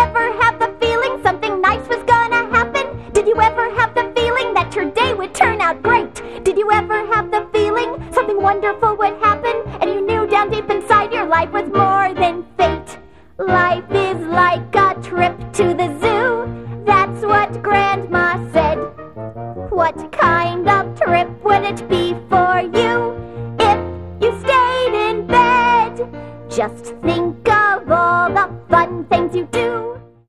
ever have the feeling something nice was gonna happen? Did you ever have the feeling that your day would turn out great? Did you ever have the feeling something wonderful would happen, and you knew down deep inside your life was more than fate? Life is like a trip to the zoo, that's what Grandma said. What kind of trip would it be for you if you stayed in bed? Just think